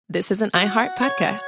this is an iHeart podcast.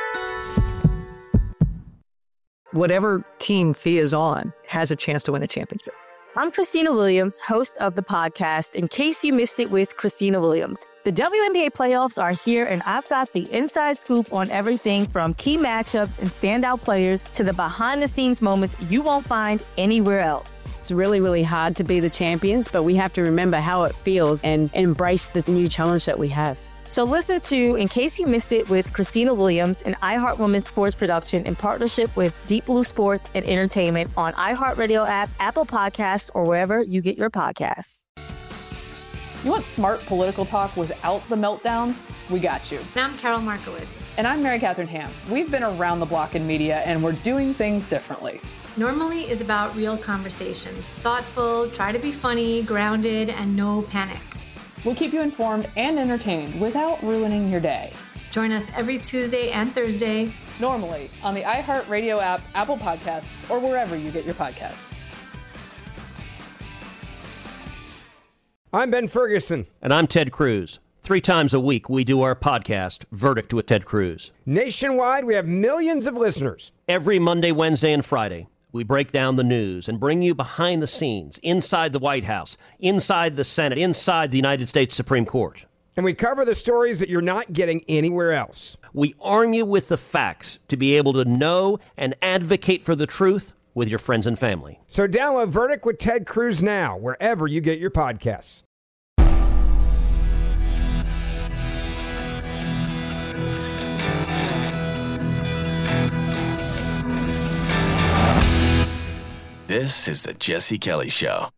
Whatever team Thea is on has a chance to win a championship. I'm Christina Williams, host of the podcast, In Case You Missed It with Christina Williams. The WNBA playoffs are here, and I've got the inside scoop on everything from key matchups and standout players to the behind-the-scenes moments you won't find anywhere else. It's really, really hard to be the champions, but we have to remember how it feels and embrace the new challenge that we have. So listen to In Case You Missed It with Christina Williams, an iHeart Women's Sports production in partnership with Deep Blue Sports and Entertainment on iHeartRadio app, Apple Podcasts, or wherever you get your podcasts. You want smart political talk without the meltdowns? We got you. And I'm Carol Markowitz. And I'm Mary Catherine Ham. We've been around the block in media, and we're doing things differently. Normally is about real conversations. Thoughtful, try to be funny, grounded, and no panic. We'll keep you informed and entertained without ruining your day. Join us every Tuesday and Thursday. Normally on the iHeartRadio app, Apple Podcasts, or wherever you get your podcasts. I'm Ben Ferguson. And I'm Ted Cruz. 3 times a week, we do our podcast, Verdict with Ted Cruz. Nationwide, we have millions of listeners. Every Monday, Wednesday, and Friday, we break down the news and bring you behind the scenes, inside the White House, inside the Senate, inside the United States Supreme Court. And we cover the stories that you're not getting anywhere else. We arm you with the facts to be able to know and advocate for the truth with your friends and family. So download Verdict with Ted Cruz now, wherever you get your podcasts. This is the Jesse Kelly Show.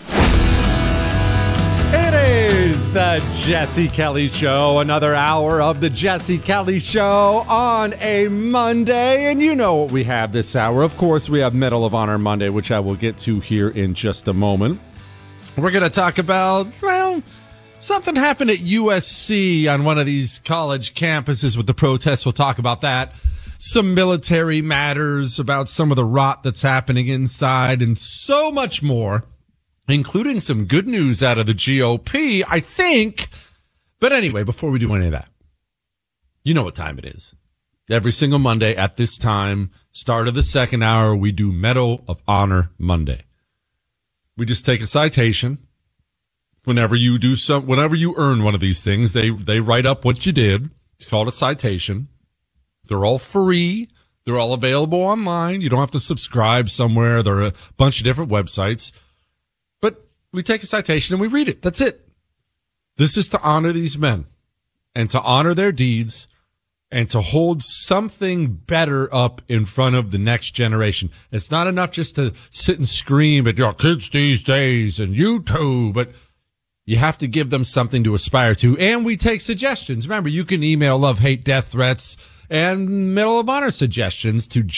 It is the Jesse Kelly Show. Another hour of the Jesse Kelly Show on a Monday. And you know what we have this hour. Of course, we have Medal of Honor Monday, which I will get to here in just a moment. We're going to talk about, well, something happened at USC on one of these college campuses with the protests. We'll talk about that. Some military matters, about some of the rot that's happening inside, and so much more, including some good news out of the GOP, I think. But anyway, before we do any of that, you know what time it is. Every single Monday at this time, start of the second hour, we do Medal of Honor Monday. We just take a citation. Whenever you earn one of these things, they write up what you did. It's called a citation. They're all free. They're all available online. You don't have to subscribe somewhere. There are a bunch of different websites. But we take a citation and we read it. That's it. This is to honor these men and to honor their deeds and to hold something better up in front of the next generation. It's not enough just to sit and scream at your kids these days and YouTube, but you have to give them something to aspire to. And we take suggestions. Remember, you can email love, hate, death threats and Medal of Honor suggestions to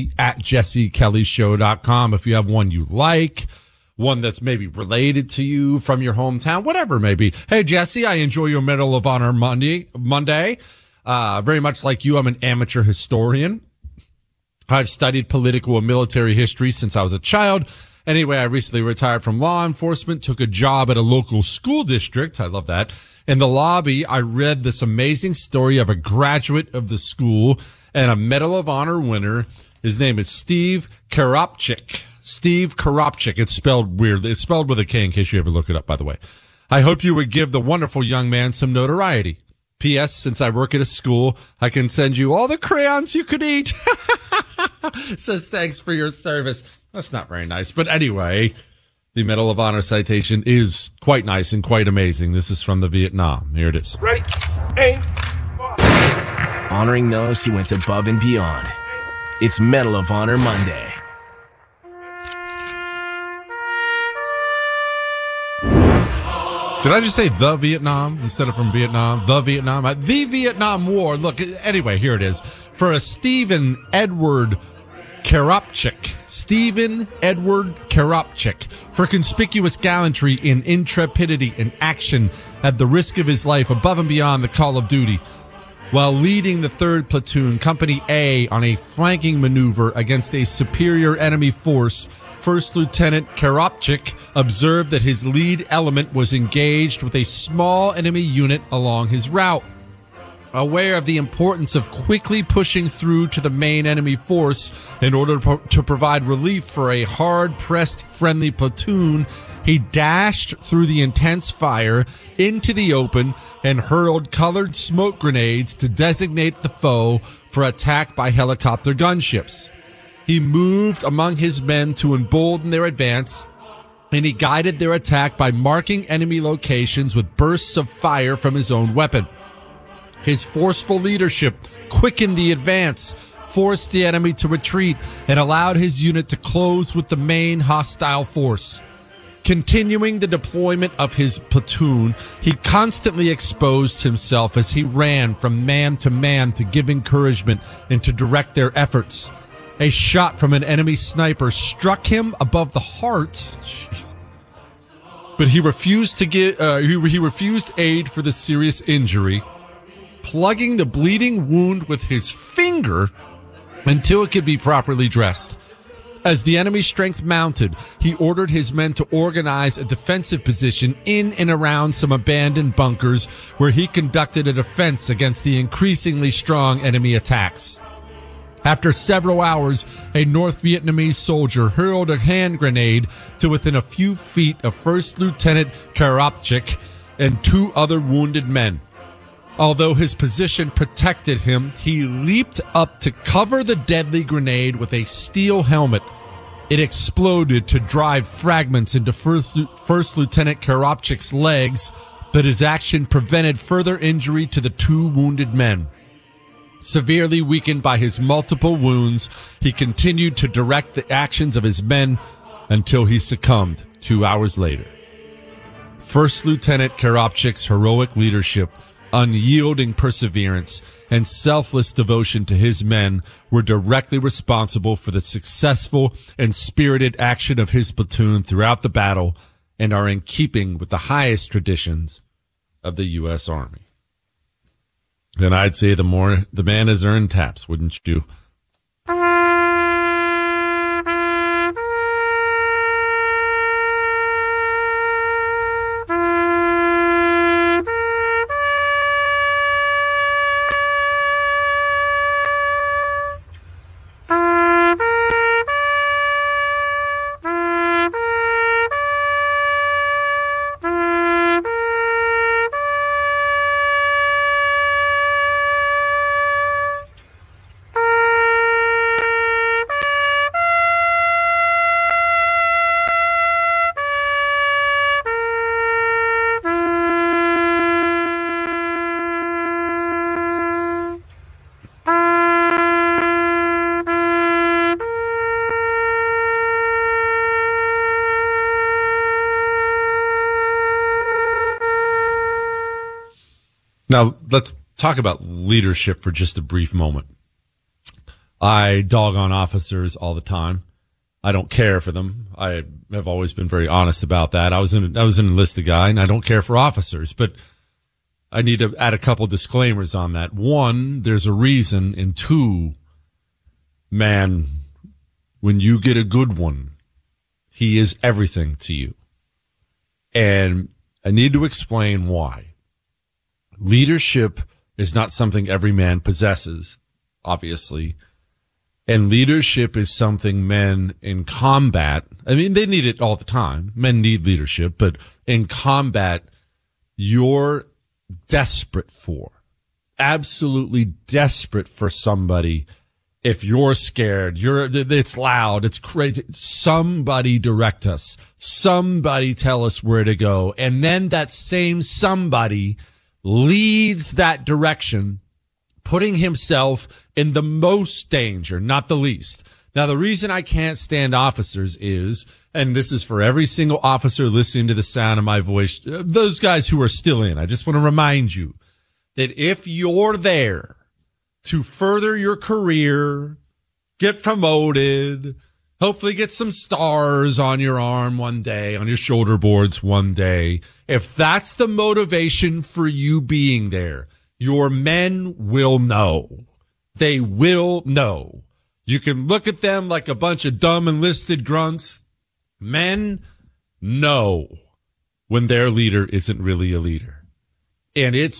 jesse@jessekellyshow.com if you have one you like, one that's maybe related to you from your hometown, whatever it may be. Hey, Jesse, I enjoy your Medal of Honor Monday. Very much like you, I'm an amateur historian. I've studied political and military history since I was a child. Anyway, I recently retired from law enforcement, took a job at a local school district. I love that. In the lobby, I read this amazing story of a graduate of the school and a Medal of Honor winner. His name is Steve Karopchik. Steve Karopchik. It's spelled weird. It's spelled with a K in case you ever look it up, by the way. I hope you would give the wonderful young man some notoriety. P.S. Since I work at a school, I can send you all the crayons you could eat. Says thanks for your service. That's not very nice. But anyway, the Medal of Honor citation is quite nice and quite amazing. This is from the Vietnam. Here it is. Ready? Aim. Honoring those who went above and beyond. It's Medal of Honor Monday. Did I just say the Vietnam instead of from Vietnam? The Vietnam? The Vietnam War. Look, anyway, here it is. For a Stephen Edward Karopchik. Stephen Edward Karopchik. For conspicuous gallantry in intrepidity and action at the risk of his life above and beyond the call of duty. While leading the 3rd Platoon, Company A, on a flanking maneuver against a superior enemy force, First Lieutenant Karopchik observed that his lead element was engaged with a small enemy unit along his route. Aware of the importance of quickly pushing through to the main enemy force in order to provide relief for a hard-pressed friendly platoon, he dashed through the intense fire into the open and hurled colored smoke grenades to designate the foe for attack by helicopter gunships. He moved among his men to embolden their advance, and he guided their attack by marking enemy locations with bursts of fire from his own weapon. His forceful leadership quickened the advance, forced the enemy to retreat, and allowed his unit to close with the main hostile force. Continuing the deployment of his platoon, he constantly exposed himself as he ran from man to give encouragement and to direct their efforts. A shot from an enemy sniper struck him above the heart. Jeez. But he refused to he refused aid for the serious injury, plugging the bleeding wound with his finger until it could be properly dressed. As the enemy strength mounted, he ordered his men to organize a defensive position in and around some abandoned bunkers where he conducted a defense against the increasingly strong enemy attacks. After several hours, a North Vietnamese soldier hurled a hand grenade to within a few feet of First Lieutenant Karapchik and 2 other wounded men. Although his position protected him, he leaped up to cover the deadly grenade with a steel helmet. It exploded to drive fragments into First Lieutenant Karapchik's legs, but his action prevented further injury to the 2 wounded men. Severely weakened by his multiple wounds, he continued to direct the actions of his men until he succumbed 2 hours later. First Lieutenant Karapchik's heroic leadership, unyielding perseverance, and selfless devotion to his men were directly responsible for the successful and spirited action of his platoon throughout the battle and are in keeping with the highest traditions of the U.S. Army. And I'd say the more the man has earned taps, wouldn't you? Now, let's talk about leadership for just a brief moment. I dog on officers all the time. I don't care for them. I have always been very honest about that. I was an enlisted guy, and I don't care for officers. But I need to add a couple disclaimers on that. 1, there's a reason. And 2, man, when you get a good one, he is everything to you. And I need to explain why. Leadership is not something every man possesses, obviously. And leadership is something men in combat, I mean, they need it all the time. Men need leadership, but in combat, you're desperate for, absolutely desperate for somebody. If you're scared, it's loud, it's crazy. Somebody direct us. Somebody tell us where to go. And then that same somebody leads that direction, putting himself in the most danger, not the least. Now, the reason I can't stand officers is, and this is for every single officer listening to the sound of my voice, those guys who are still in, I just want to remind you that if you're there to further your career, get promoted, hopefully get some stars on your arm one day, on your shoulder boards one day. If that's the motivation for you being there, your men will know. They will know. You can look at them like a bunch of dumb enlisted grunts. Men know when their leader isn't really a leader. And it's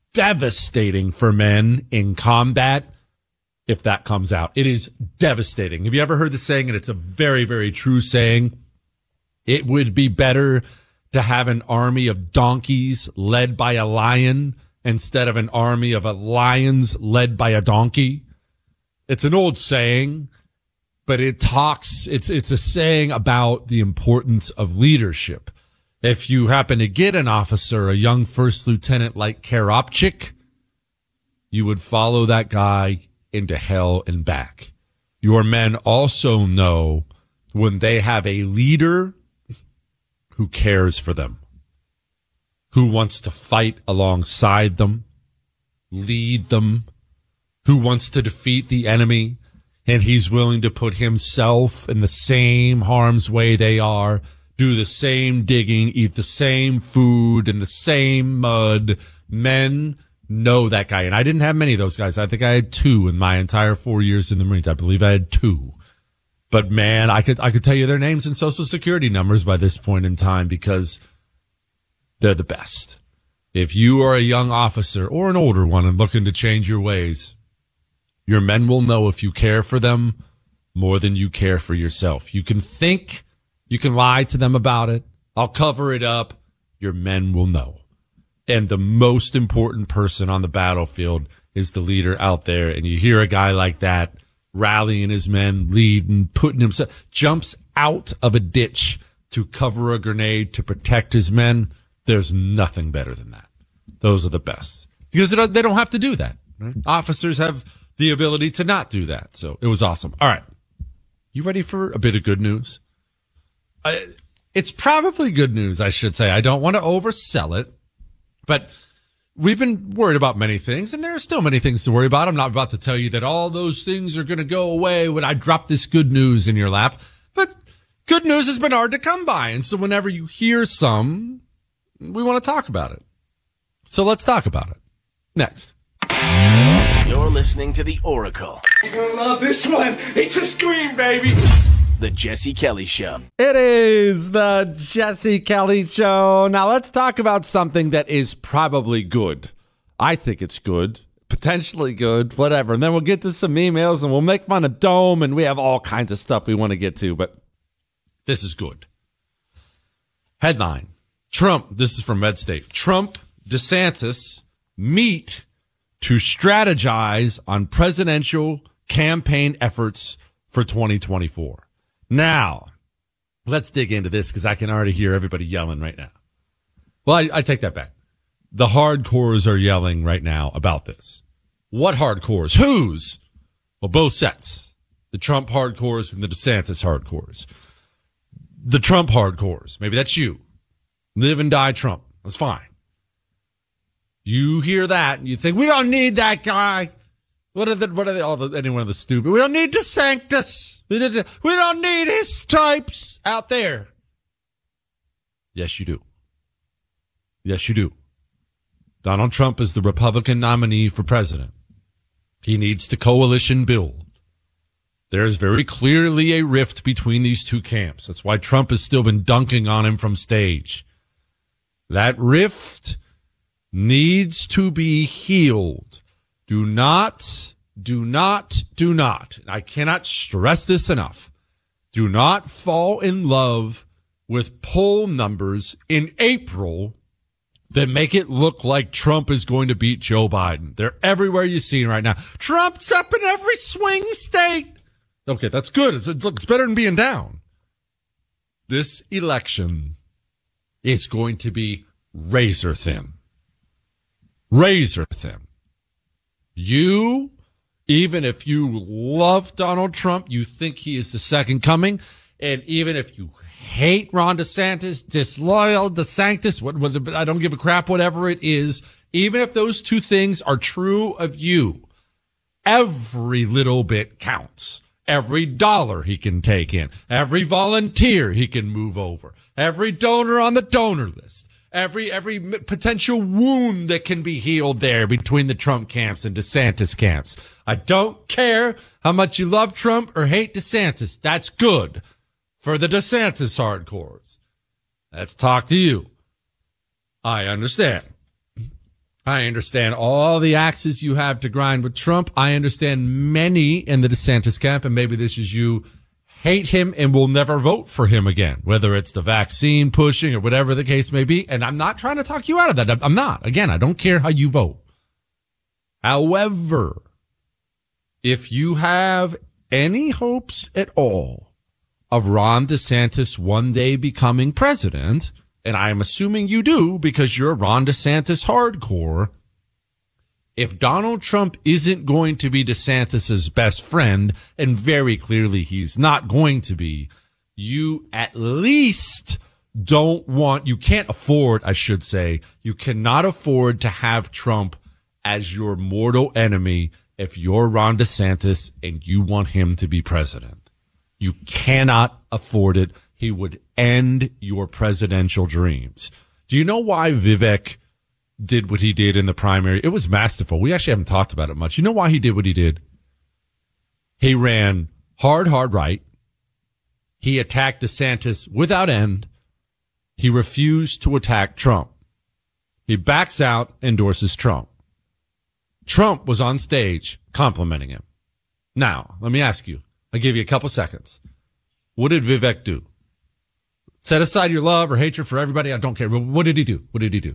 devastating for men in combat if that comes out. It is devastating. Have you ever heard the saying, and it's a very, very true saying, it would be better to have an army of donkeys led by a lion instead of an army of lions led by a donkey? It's an old saying, but it's a saying about the importance of leadership. If you happen to get an officer, a young first lieutenant like Karobchik, you would follow that guy into hell and back. Your men also know when they have a leader who cares for them, who wants to fight alongside them, lead them, who wants to defeat the enemy, and he's willing to put himself in the same harm's way they are, do the same digging, eat the same food in the same mud. Men know that guy. And I didn't have many of those guys. I think I had 2 in my entire 4 years in the Marines. I believe I had 2. But man, I could tell you their names and social security numbers by this point in time because they're the best. If you are a young officer or an older one and looking to change your ways, your men will know if you care for them more than you care for yourself. You can think, you can lie to them about it. I'll cover it up. Your men will know. And the most important person on the battlefield is the leader out there. And you hear a guy like that rallying his men, leading, putting himself, jumps out of a ditch to cover a grenade to protect his men. There's nothing better than that. Those are the best. Because they don't have to do that. Right? Officers have the ability to not do that. So it was awesome. All right. You ready for a bit of good news? It's probably good news, I should say. I don't want to oversell it, but we've been worried about many things, and there are still many things to worry about. I'm not about to tell you that all those things are going to go away when I drop this good news in your lap, but good news has been hard to come by, and so whenever you hear some, we want to talk about it. So let's talk about it. Next. You're listening to The Oracle. You're going to love this one. It's a scream, baby. The Jesse Kelly Show. It is the Jesse Kelly Show. Now let's talk about something that is probably good. I think it's good, potentially good, whatever. And then we'll get to some emails and we'll make fun of Dome and we have all kinds of stuff we want to get to, but this is good. Headline, Trump, this is from Red State. Trump, DeSantis meet to strategize on presidential campaign efforts for 2024. Now, let's dig into this because I can already hear everybody yelling right now. Well, I take that back. The hardcores are yelling right now about this. What hardcores? Whose? Well, both sets. The Trump hardcores and the DeSantis hardcores. The Trump hardcores. Maybe that's you. Live and die Trump. That's fine. You hear that and you think, we don't need that guy. What are they, any one of the stupid? We don't need DeSantis. We don't need his types out there. Yes, you do. Yes, you do. Donald Trump is the Republican nominee for president. He needs to coalition build. There's very clearly a rift between these two camps. That's why Trump has still been dunking on him from stage. That rift needs to be healed. Do not, I cannot stress this enough. Do not fall in love with poll numbers in April that make it look like Trump is going to beat Joe Biden. They're everywhere you see right now. Trump's up in every swing state. Okay, that's good. It's better than being down. This election is going to be razor thin. Razor thin. You, even if you love Donald Trump, you think he is the second coming, and even if you hate Ron DeSantis, disloyal DeSantis, I don't give a crap, whatever it is, even if those two things are true of you, every little bit counts. Every dollar he can take in, every volunteer he can move over, every donor on the donor list, every potential wound that can be healed there between the Trump camps and DeSantis camps. I don't care how much you love Trump or hate DeSantis. That's good for the DeSantis hardcores. Let's talk to you. I understand. I understand all the axes you have to grind with Trump. I understand many in the DeSantis camp, and maybe this is you, hate him and will never vote for him again, whether it's the vaccine pushing or whatever the case may be. And I'm not trying to talk you out of that. I'm not. Again, I don't care how you vote. However, if you have any hopes at all of Ron DeSantis one day becoming president, and I'm assuming you do because you're Ron DeSantis hardcore, if Donald Trump isn't going to be DeSantis's best friend, and very clearly he's not going to be, you at least you can't afford, I should say, you cannot afford to have Trump as your mortal enemy if you're Ron DeSantis and you want him to be president. You cannot afford it. He would end your presidential dreams. Do you know why Vivek did what he did in the primary? It was masterful. We actually haven't talked about it much. You know why he did what he did? He ran hard right. He attacked DeSantis without end. He refused to attack Trump. He backs out, endorses Trump. Trump was on stage complimenting him. Now, let me ask you. I'll give you a couple seconds. What did Vivek do? Set aside your love or hatred for everybody. I don't care. But what did he do? What did he do?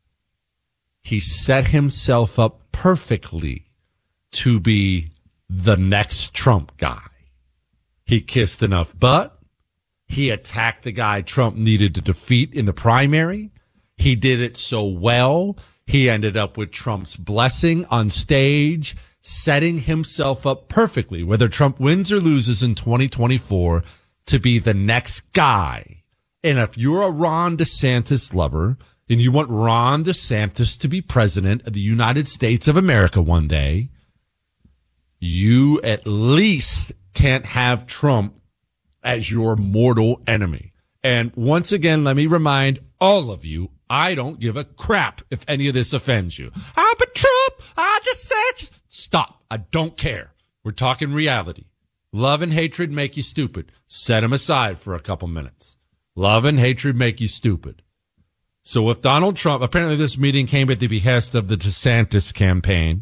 He set himself up perfectly to be the next Trump guy. He kissed enough butt. He attacked the guy Trump needed to defeat in the primary. He did it so well. He ended up with Trump's blessing on stage, setting himself up perfectly, whether Trump wins or loses in 2024, to be the next guy. And if you're a Ron DeSantis lover and you want Ron DeSantis to be president of the United States of America one day, you at least can't have Trump as your mortal enemy. And once again, let me remind all of you, I don't give a crap if any of this offends you. But Trump, DeSantis. Stop. I don't care. We're talking reality. Love and hatred make you stupid. Set them aside for a couple minutes. Love and hatred make you stupid. So if Donald Trump, apparently this meeting came at the behest of the DeSantis campaign.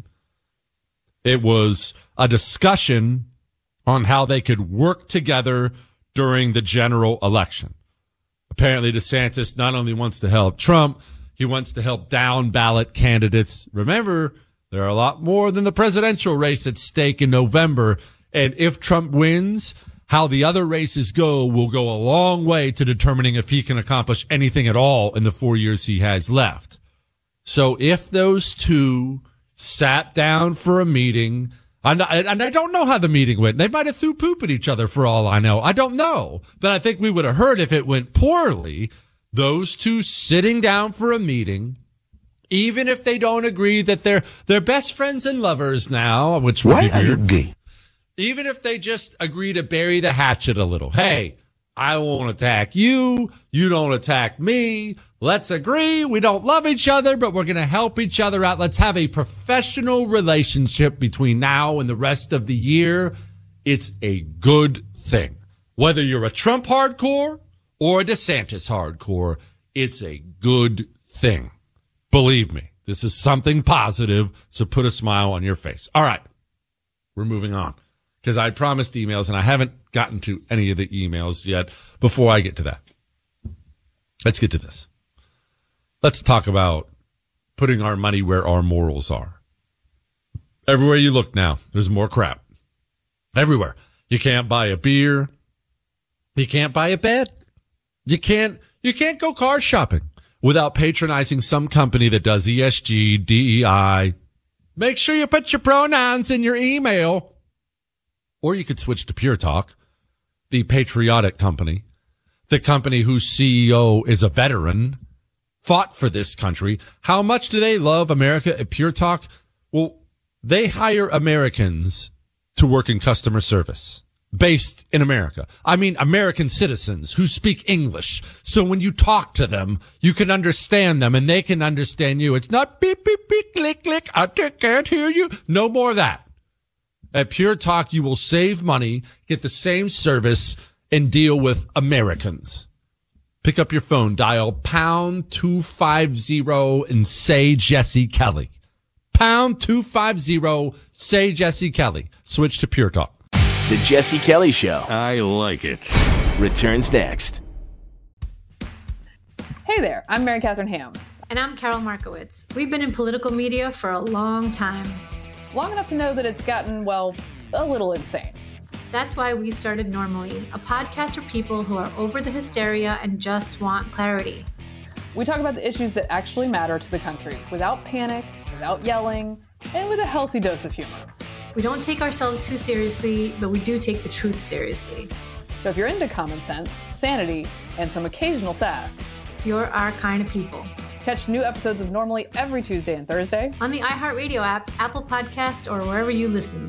It was a discussion on how they could work together during the general election. Apparently DeSantis not only wants to help Trump, he wants to help down ballot candidates. Remember, there are a lot more than the presidential race at stake in November. And if Trump wins, how the other races go will go a long way to determining if he can accomplish anything at all in the 4 years he has left. So if those two sat down for a meeting, and I don't know how the meeting went. They might have threw poop at each other for all I know. I don't know. But I think we would have heard if it went poorly. Those two sitting down for a meeting, even if they don't agree that they're best friends and lovers now, which would be weird. Why are you gay? Even if they just agree to bury the hatchet a little. Hey, I won't attack you. You don't attack me. Let's agree. We don't love each other, but we're going to help each other out. Let's have a professional relationship between now and the rest of the year. It's a good thing. Whether you're a Trump hardcore or a DeSantis hardcore, it's a good thing. Believe me, this is something positive, so put a smile on your face. All right, we're moving on. Because I promised emails, and I haven't gotten to any of the emails yet. Before I get to that, let's get to this. Let's talk about putting our money where our morals are. Everywhere you look now, there's more crap. Everywhere. You can't buy a beer. You can't buy a bed. You can't go car shopping without patronizing some company that does ESG, DEI. Make sure you put your pronouns in your email. Or you could switch to Pure Talk, the patriotic company, the company whose CEO is a veteran, fought for this country. How much do they love America at Pure Talk? Well, they hire Americans to work in customer service based in America. I mean, American citizens who speak English. So when you talk to them, you can understand them and they can understand you. It's not beep, beep, beep, click, click. I can't hear you. No more of that. At Pure Talk, you will save money, get the same service, and deal with Americans. Pick up your phone, dial pound 250 and say Jesse Kelly. Pound 250, say Jesse Kelly. Switch to Pure Talk. The Jesse Kelly Show I like it. returns next. Hey there, I'm Mary Catherine Ham. And I'm Carol Markowitz. We've been in political media for a long time. Long enough to know that it's gotten, well, a little insane. That's why we started Normally, a podcast for people who are over the hysteria and just want clarity. We talk about the issues that actually matter to the country without panic, without yelling, and with a healthy dose of humor. We don't take ourselves too seriously, but we do take the truth seriously. So if you're into common sense, sanity, and some occasional sass, you're our kind of people. Catch new episodes of Normally every Tuesday and Thursday on the iHeartRadio app, Apple Podcasts, or wherever you listen.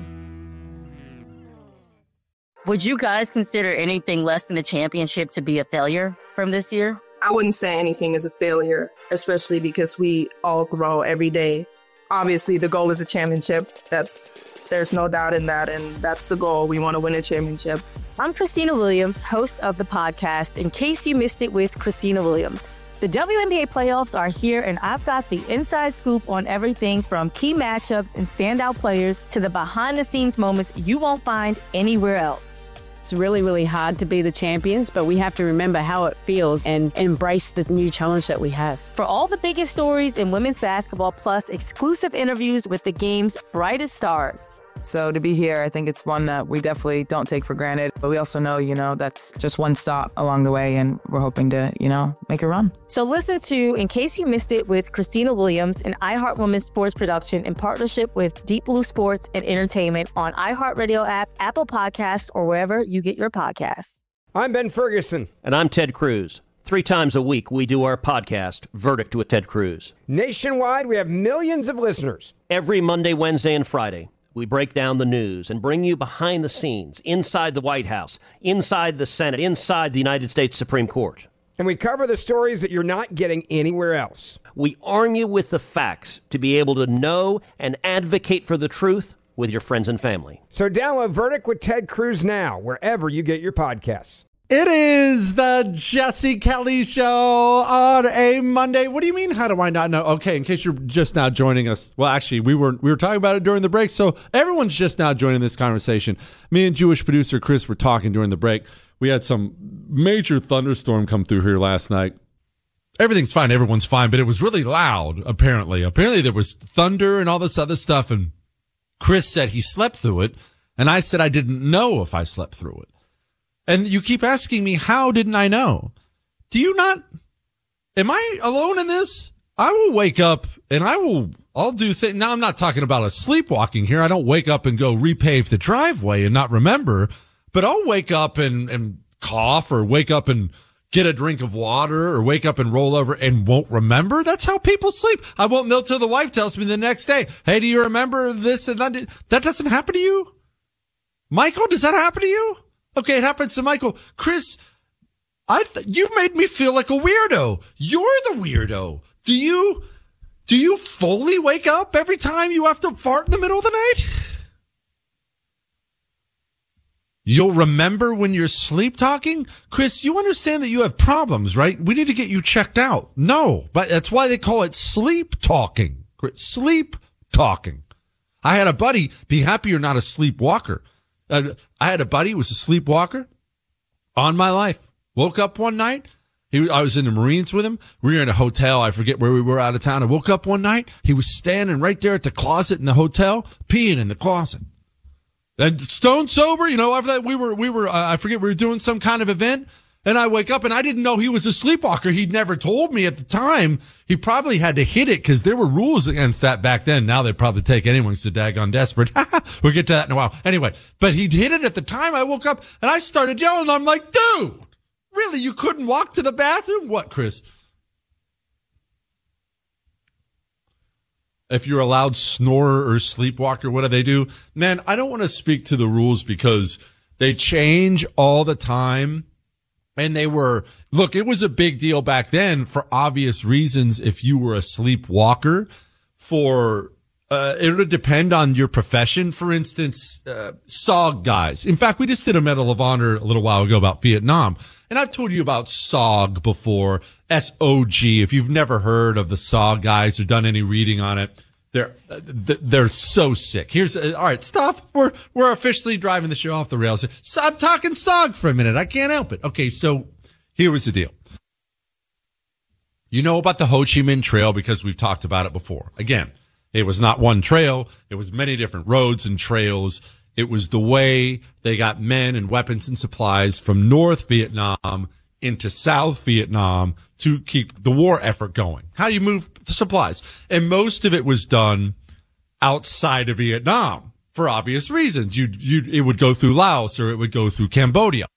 Would you guys consider anything less than a championship to be a failure from this year? I wouldn't say anything is a failure, especially because we all grow every day. Obviously, the goal is a championship. There's no doubt in that, and that's the goal. We want to win a championship. I'm Christina Williams, host of the podcast, In Case You Missed It with Christina Williams. The WNBA playoffs are here, and I've got the inside scoop on everything from key matchups and standout players to the behind-the-scenes moments you won't find anywhere else. It's really, really hard to be the champions, but we have to remember how it feels and embrace the new challenge that we have. For all the biggest stories in women's basketball, plus exclusive interviews with the game's brightest stars. So to be here, I think it's one that we definitely don't take for granted. But we also know, that's just one stop along the way, and we're hoping to, make a run. So listen to In Case You Missed It with Christina Williams, an iHeart Women's sports production in partnership with Deep Blue Sports and Entertainment on iHeartRadio app, Apple Podcasts, or wherever you get your podcasts. I'm Ben Ferguson. And I'm Ted Cruz. 3 times a week, we do our podcast, Verdict with Ted Cruz. Nationwide, we have millions of listeners. Every Monday, Wednesday, and Friday, we break down the news and bring you behind the scenes, inside the White House, inside the Senate, inside the United States Supreme Court. And we cover the stories that you're not getting anywhere else. We arm you with the facts to be able to know and advocate for the truth with your friends and family. So download Verdict with Ted Cruz now, wherever you get your podcasts. It is the Jesse Kelly Show on a Monday. What do you mean, how do I not know? Okay, in case you're just now joining us. Well, actually, we were talking about it during the break, so everyone's just now joining this conversation. Me and Jewish producer Chris were talking during the break. We had some major thunderstorm come through here last night. Everything's fine, everyone's fine, but it was really loud, apparently. Apparently there was thunder and all this other stuff, and Chris said he slept through it, and I said I didn't know if I slept through it. And you keep asking me, how didn't I know? Do you not? Am I alone in this? I will wake up and I'll do things. Now, I'm not talking about a sleepwalking here. I don't wake up and go repave the driveway and not remember, but I'll wake up and cough, or wake up and get a drink of water, or wake up and roll over and won't remember. That's how people sleep. I won't know till the wife tells me the next day, hey, do you remember this and that? That doesn't happen to you? Michael, does that happen to you? Okay, it happens to Michael. Chris, you made me feel like a weirdo. You're the weirdo. Do you fully wake up every time you have to fart in the middle of the night? You'll remember when you're sleep talking? Chris, you understand that you have problems, right? We need to get you checked out. No, but that's why they call it sleep talking. Sleep talking. I had a buddy, be happy you're not a sleepwalker. I had a buddy who was a sleepwalker on my life. Woke up one night. I was in the Marines with him. We were in a hotel. I forget where we were, out of town. I woke up one night. He was standing right there at the closet in the hotel, peeing in the closet. And stone sober, after that we were, I forget, we were doing some kind of event. And I wake up and I didn't know he was a sleepwalker. He'd never told me at the time. He probably had to hit it because there were rules against that back then. Now they probably take anyone so daggone desperate. We'll get to that in a while. Anyway, but he'd hit it at the time. I woke up and I started yelling. I'm like, dude, really? You couldn't walk to the bathroom? What, Chris? If you're a loud snorer or sleepwalker, what do they do? Man, I don't want to speak to the rules because they change all the time. And it was a big deal back then for obvious reasons if you were a sleepwalker. For It would depend on your profession. For instance, SOG guys. In fact, we just did a Medal of Honor a little while ago about Vietnam. And I've told you about SOG before, S-O-G. If you've never heard of the SOG guys or done any reading on it, they're so sick. All right, stop. We're officially driving the show off the rails. So I'm talking SOG for a minute. I can't help it. Okay, so here was the deal. You know about the Ho Chi Minh Trail because we've talked about it before. Again, it was not one trail. It was many different roads and trails. It was the way they got men and weapons and supplies from North Vietnam into South Vietnam to keep the war effort going. How do you move the supplies? And most of it was done outside of Vietnam for obvious reasons. It would go through Laos or it would go through Cambodia.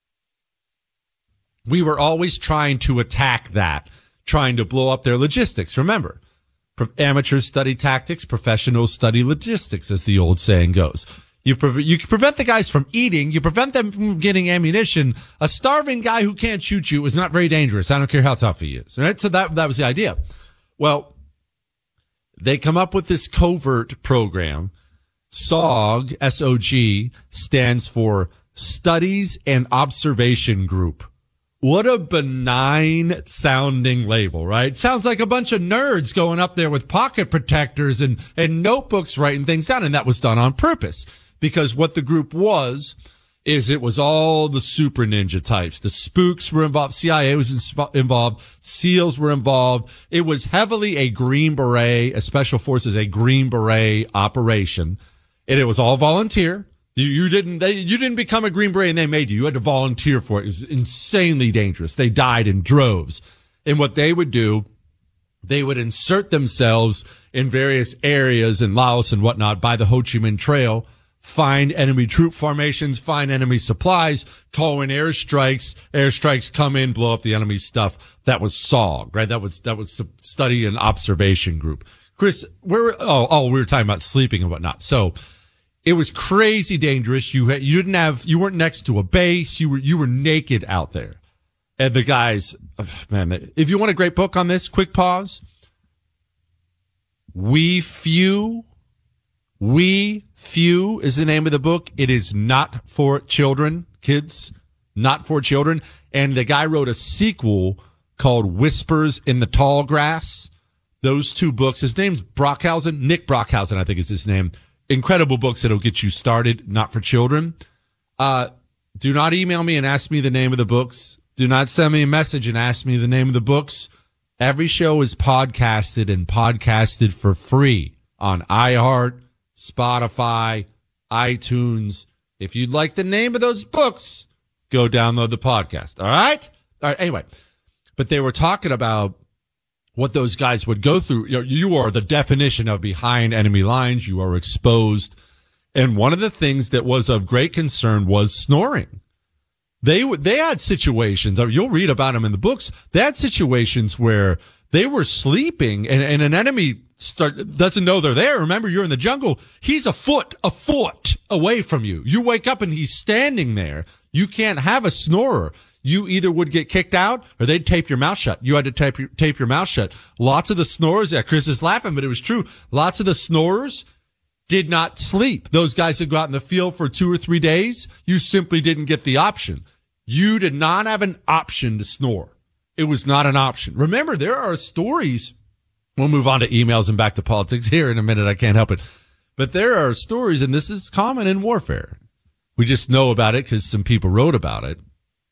We were always trying to attack that, trying to blow up their logistics. Remember, amateurs study tactics, professionals study logistics, as the old saying goes. You prevent the guys from eating. You prevent them from getting ammunition. A starving guy who can't shoot you is not very dangerous. I don't care how tough he is. Right? So that was the idea. Well, they come up with this covert program. SOG, S-O-G, stands for Studies and Observation Group. What a benign sounding label, right? Sounds like a bunch of nerds going up there with pocket protectors and notebooks writing things down. And that was done on purpose because what the group was it was all the super ninja types. The spooks were involved. CIA was involved. SEALs were involved. It was heavily a Green Beret, a special forces, a Green Beret operation. And it was all volunteer. You didn't become a Green Beret and they made you. You had to volunteer for it. It was insanely dangerous. They died in droves. And what they would do, they would insert themselves in various areas in Laos and whatnot by the Ho Chi Minh Trail, find enemy troop formations, find enemy supplies, call in airstrikes. Airstrikes come in, blow up the enemy's stuff. That was SOG, right? That was study and observation group. Chris, we were talking about sleeping and whatnot. So, it was crazy dangerous. You weren't next to a base. You were naked out there. And the guys, man, if you want a great book on this, quick pause. We Few is the name of the book. It is not for children, kids, not for children. And the guy wrote a sequel called Whispers in the Tall Grass. Those two books, his name's Brockhausen, Nick Brockhausen, I think is his name. Incredible books that'll get you started, not for children. Do not email me and ask me the name of the books. Do not send me a message and ask me the name of the books. Every show is podcasted for free on iHeart, Spotify, iTunes. If you'd like the name of those books, go download the podcast. All right? Anyway, but they were talking about what those guys would go through. You are the definition of behind enemy lines. You are exposed. And one of the things that was of great concern was snoring. They had situations, you'll read about them in the books. They had situations where they were sleeping and an enemy doesn't know they're there. Remember, you're in the jungle. He's a foot away from you. You wake up and he's standing there. You can't have a snorer. You either would get kicked out or they'd tape your mouth shut. You had to tape your mouth shut. Lots of the snorers, Chris is laughing, but it was true. Lots of the snorers did not sleep. Those guys that go out in the field for 2 or 3 days, you simply didn't get the option. You did not have an option to snore. It was not an option. Remember, there are stories. We'll move on to emails and back to politics here in a minute. I can't help it. But there are stories, and this is common in warfare. We just know about it because some people wrote about it.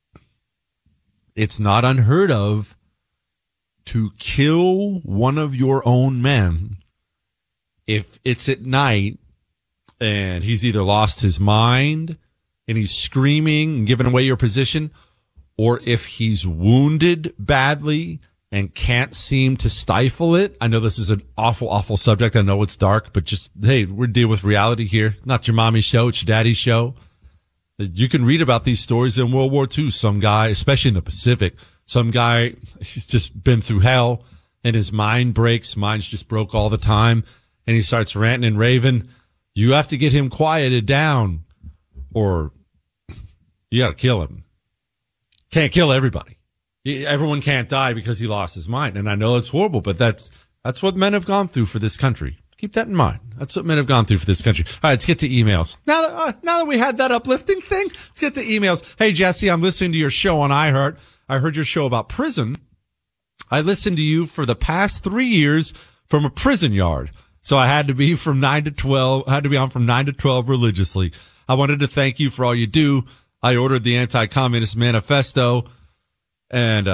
It's not unheard of to kill one of your own men if it's at night and he's either lost his mind and he's screaming and giving away your position, or if he's wounded badly and can't seem to stifle it. I know this is an awful, awful subject. I know it's dark, but just, hey, we're dealing with reality here. Not your mommy's show. It's your daddy's show. You can read about these stories in World War II. Some guy, especially in the Pacific, some guy, he's just been through hell and his mind breaks. Mine's just broke all the time. And he starts ranting and raving. You have to get him quieted down or you got to kill him. Can't kill everybody. Everyone can't die because he lost his mind. And I know it's horrible, but that's what men have gone through for this country. Keep that in mind. That's what men have gone through for this country. All right, let's get to emails. Now that we had that uplifting thing, let's get to emails. Hey, Jesse, I'm listening to your show on iHeart. I heard your show about prison. I listened to you for the past 3 years from a prison yard. So I had to be from 9 to 12. I had to be on from 9 to 12 religiously. I wanted to thank you for all you do. I ordered the Anti-Communist Manifesto. And,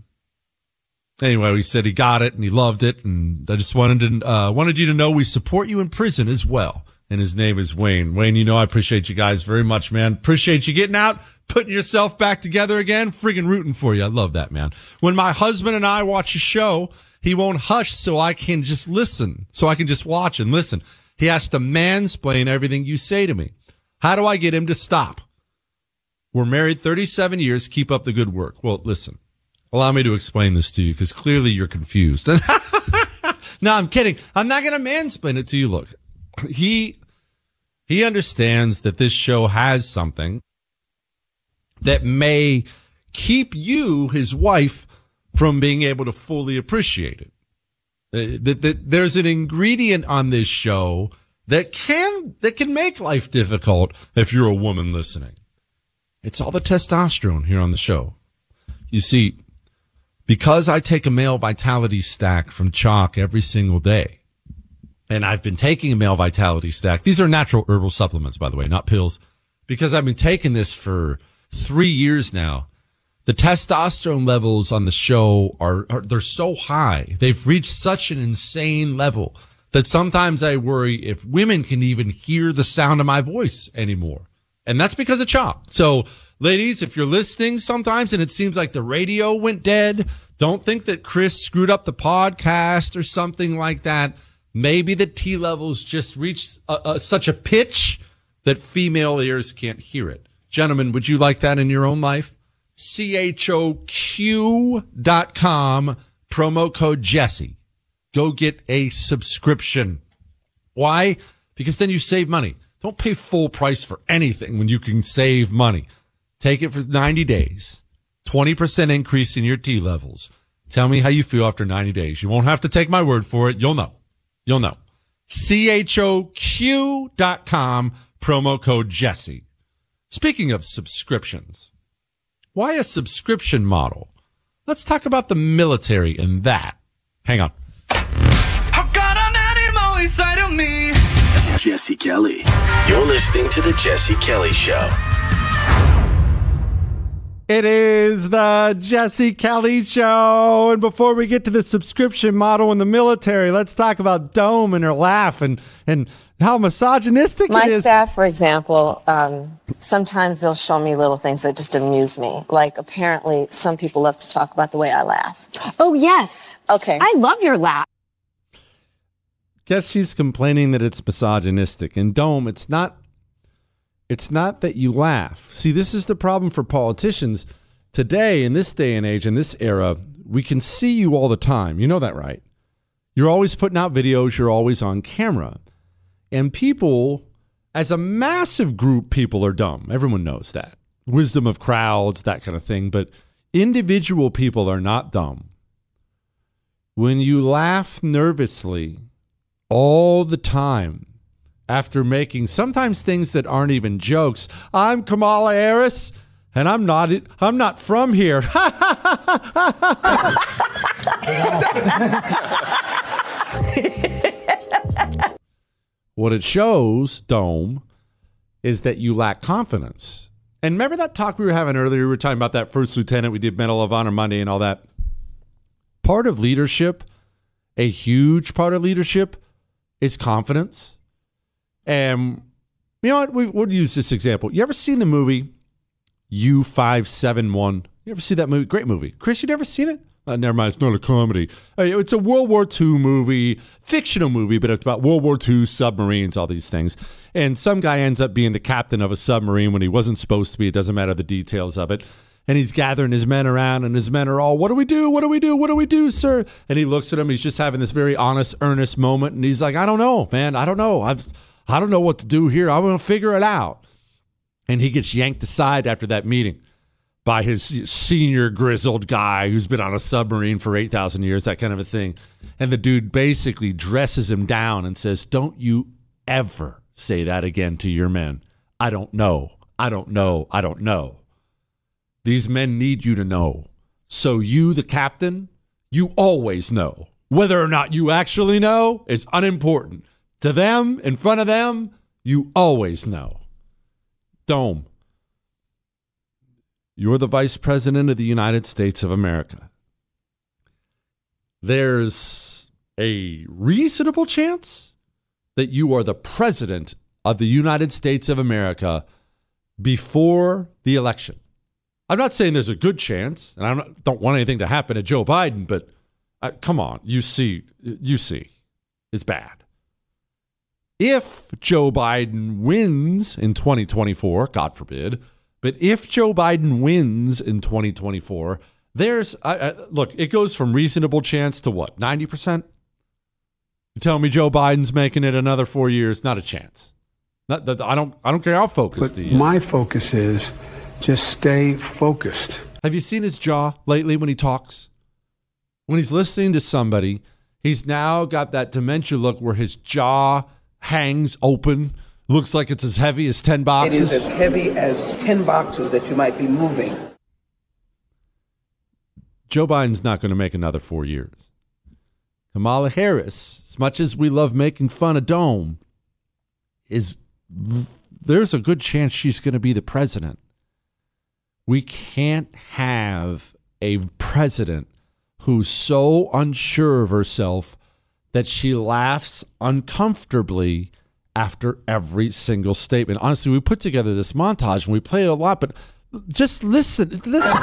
anyway, he said he got it and he loved it. And I just wanted you to know we support you in prison as well. And his name is Wayne. Wayne, you know, I appreciate you guys very much, man. Appreciate you getting out, putting yourself back together again. Friggin' rooting for you. I love that, man. When my husband and I watch a show, he won't hush so I can just listen, so I can just watch and listen. He has to mansplain everything you say to me. How do I get him to stop? We're married 37 years. Keep up the good work. Well, listen, allow me to explain this to you because clearly you're confused. No, I'm kidding. I'm not going to mansplain it to you. Look, he understands that this show has something that may keep you, his wife, from being able to fully appreciate it. There's an ingredient on this show that can make life difficult if you're a woman listening. It's all the testosterone here on the show. You see, because I take a male vitality stack from Chalk every single day, and I've been taking a male vitality stack. These are natural herbal supplements, by the way, not pills. Because I've been taking this for 3 years now. The testosterone levels on the show they're so high. They've reached such an insane level that sometimes I worry if women can even hear the sound of my voice anymore. And that's because of Chalk. So, ladies, if you're listening sometimes and it seems like the radio went dead, don't think that Chris screwed up the podcast or something like that. Maybe the T levels just reached such a pitch that female ears can't hear it. Gentlemen, would you like that in your own life? CHOQ.com, promo code Jesse. Go get a subscription. Why? Because then you save money. Don't pay full price for anything when you can save money. Take it for 90 days. 20% increase in your T levels. Tell me how you feel after 90 days. You won't have to take my word for it. You'll know. You'll know. CHOQ.com, promo code Jesse. Speaking of subscriptions, why a subscription model? Let's talk about the military and that. Hang on. I've got an animal inside of me. This is Jesse Kelly. You're listening to The Jesse Kelly Show. It is the Jesse Kelly Show. And before we get to the subscription model in the military, let's talk about Dome and her laugh and how misogynistic My it is. staff, for example, sometimes they'll show me little things that just amuse me. Like, apparently, some people love to talk about the way I laugh. Oh, yes. Okay. I love your laugh. Guess she's complaining that it's misogynistic. And Dome, it's not that you laugh. See, this is the problem for politicians. Today, in this day and age, in this era, we can see you all the time. You know that, right? You're always putting out videos. You're always on camera. And people, as a massive group, people are dumb. Everyone knows that. Wisdom of crowds, that kind of thing. But individual people are not dumb. When you laugh nervously all the time, after making sometimes things that aren't even jokes. I'm Kamala Harris, and I'm not from here. What it shows, Dome, is that you lack confidence. And remember that talk we were having earlier? We were talking about that first lieutenant. We did Medal of Honor Monday and all that. Part of leadership, a huge part of leadership, is confidence. And you know what? We'll use this example. You ever seen the movie U-571? You ever see that movie? Great movie. Chris, you never seen it? Never mind. It's not a comedy. It's a World War II movie, fictional movie, but it's about World War II submarines, all these things. And some guy ends up being the captain of a submarine when he wasn't supposed to be. It doesn't matter the details of it. And he's gathering his men around, and his men are all, what do we do? What do we do? What do we do, sir? And he looks at him. He's just having this very honest, earnest moment. And he's like, I don't know, man. I don't know. I don't know what to do here. I'm going to figure it out. And he gets yanked aside after that meeting by his senior grizzled guy who's been on a submarine for 8,000 years, that kind of a thing. And the dude basically dresses him down and says, don't you ever say that again to your men. I don't know. I don't know. I don't know. These men need you to know. So you, the captain, you always know. Whether or not you actually know is unimportant. To them, in front of them, you always know. Dome. You're the Vice President of the United States of America. There's a reasonable chance that you are the President of the United States of America before the election. I'm not saying there's a good chance, and I don't want anything to happen to Joe Biden, but come on, you see, it's bad. If Joe Biden wins in 2024, God forbid, but if Joe Biden wins in 2024, there's, look, it goes from reasonable chance to what, 90%? You tell me Joe Biden's making it another 4 years, not a chance. I don't care how focused he is. My focus is just stay focused. Have you seen his jaw lately when he talks? When he's listening to somebody, he's now got that dementia look where his jaw hangs open. Looks like it's as heavy as 10 boxes. It is as heavy as 10 boxes that you might be moving. Joe Biden's not going to make another 4 years. Kamala Harris, as much as we love making fun of Dome, there's a good chance she's going to be the president. We can't have a president who's so unsure of herself that she laughs uncomfortably after every single statement. Honestly, we put together this montage and we play it a lot, but just listen.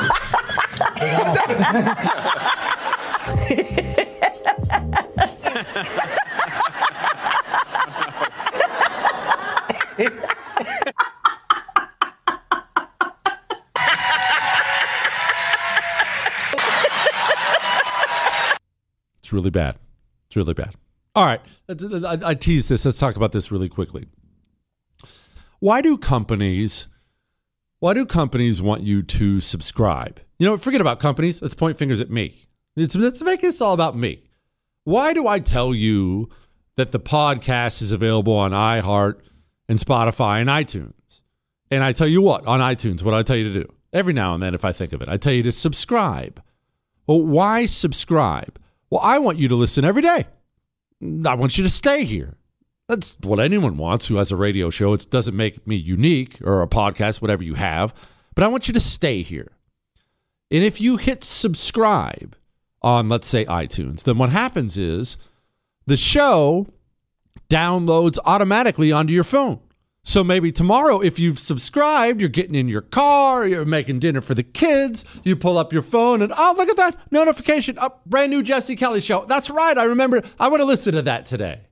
It's really bad. It's really bad. All right. I teased this. Let's talk about this really quickly. Why do companies want you to subscribe? You know, forget about companies. Let's point fingers at me. Let's make this all about me. Why do I tell you that the podcast is available on iHeart and Spotify and iTunes? And I tell you what, on iTunes, what do I tell you to do? Every now and then, if I think of it, I tell you to subscribe. Well, why subscribe? Well, I want you to listen every day. I want you to stay here. That's what anyone wants who has a radio show. It doesn't make me unique, or a podcast, whatever you have. But I want you to stay here. And if you hit subscribe on, let's say, iTunes, then what happens is the show downloads automatically onto your phone. So maybe tomorrow, if you've subscribed, you're getting in your car, you're making dinner for the kids, you pull up your phone and, oh, look at that notification, a brand new Jesse Kelly show. That's right. I remember. I want to listen to that today.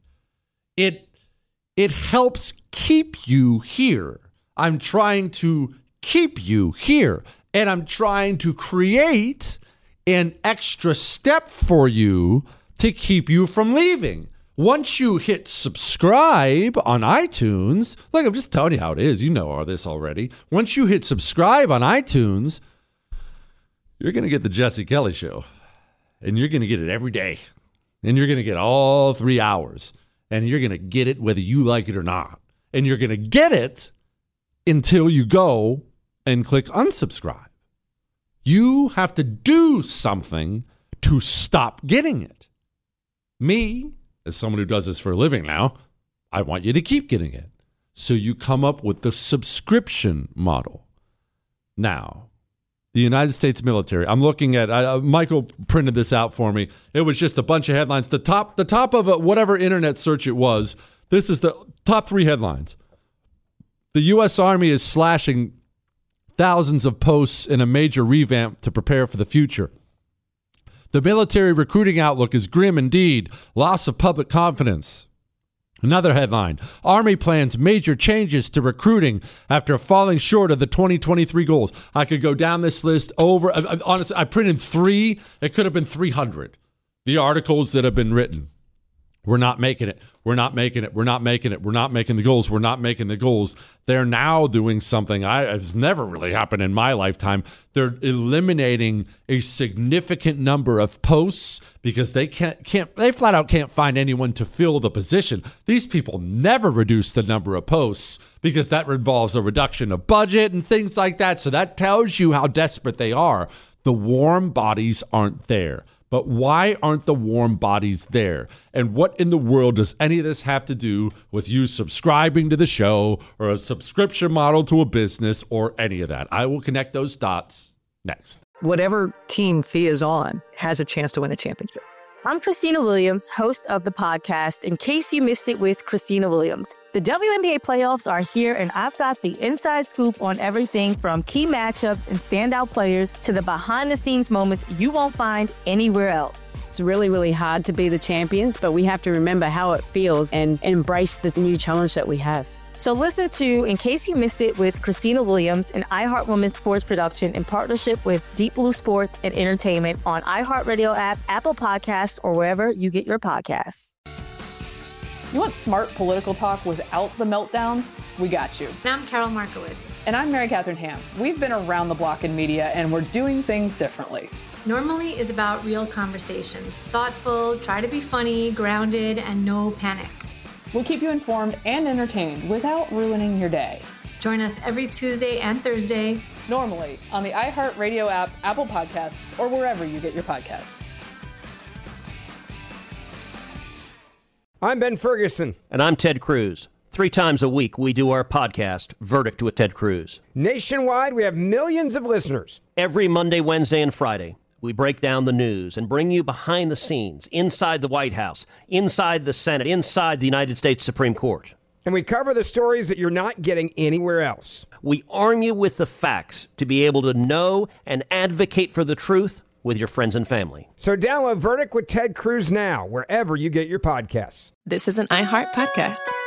It helps keep you here. I'm trying to keep you here, and I'm trying to create an extra step for you to keep you from leaving. Once you hit subscribe on iTunes, look, I'm just telling you how it is. You know all this already. Once you hit subscribe on iTunes, you're going to get the Jesse Kelly Show. And you're going to get it every day. And you're going to get all 3 hours. And you're going to get it whether you like it or not. And you're going to get it until you go and click unsubscribe. You have to do something to stop getting it. Me, as someone who does this for a living now, I want you to keep getting it. So you come up with the subscription model. Now, the United States military, I'm looking at, Michael printed this out for me. It was just a bunch of headlines. The top of whatever internet search it was, this is the top 3 headlines. The U.S. Army is slashing thousands of posts in a major revamp to prepare for the future. The military recruiting outlook is grim indeed. Loss of public confidence. Another headline. Army plans major changes to recruiting after falling short of the 2023 goals. I could go down this list over. Honestly, I printed 3. It could have been 300. The articles that have been written. We're not making it. We're not making it. We're not making it. We're not making the goals. We're not making the goals. They're now doing something has never really happened in my lifetime. They're eliminating a significant number of posts because they they flat out can't find anyone to fill the position. These people never reduce the number of posts because that involves a reduction of budget and things like that. So that tells you how desperate they are. The warm bodies aren't there. But why aren't the warm bodies there? And what in the world does any of this have to do with you subscribing to the show or a subscription model to a business or any of that? I will connect those dots next. Whatever team Fee is on has a chance to win a championship. I'm Christina Williams, host of the podcast, In Case You Missed It with Christina Williams. The WNBA playoffs are here, and I've got the inside scoop on everything from key matchups and standout players to the behind-the-scenes moments you won't find anywhere else. It's really, really hard to be the champions, but we have to remember how it feels and embrace the new challenge that we have. So listen to In Case You Missed It with Christina Williams, an iHeart Women's sports production in partnership with Deep Blue Sports and Entertainment on iHeartRadio app, Apple Podcasts, or wherever you get your podcasts. You want smart political talk without the meltdowns? We got you. And I'm Carol Markowitz. And I'm Mary Catherine Ham. We've been around the block in media, and we're doing things differently. Normally is about real conversations. Thoughtful, try to be funny, grounded, and no panic. We'll keep you informed and entertained without ruining your day. Join us every Tuesday and Thursday. Normally on the iHeartRadio app, Apple Podcasts, or wherever you get your podcasts. I'm Ben Ferguson. And I'm Ted Cruz. 3 times a week, we do our podcast, Verdict with Ted Cruz. Nationwide, we have millions of listeners. Every Monday, Wednesday, and Friday, we break down the news and bring you behind the scenes, inside the White House, inside the Senate, inside the United States Supreme Court. And we cover the stories that you're not getting anywhere else. We arm you with the facts to be able to know and advocate for the truth with your friends and family. So download Verdict with Ted Cruz now, wherever you get your podcasts. This is an iHeart podcast.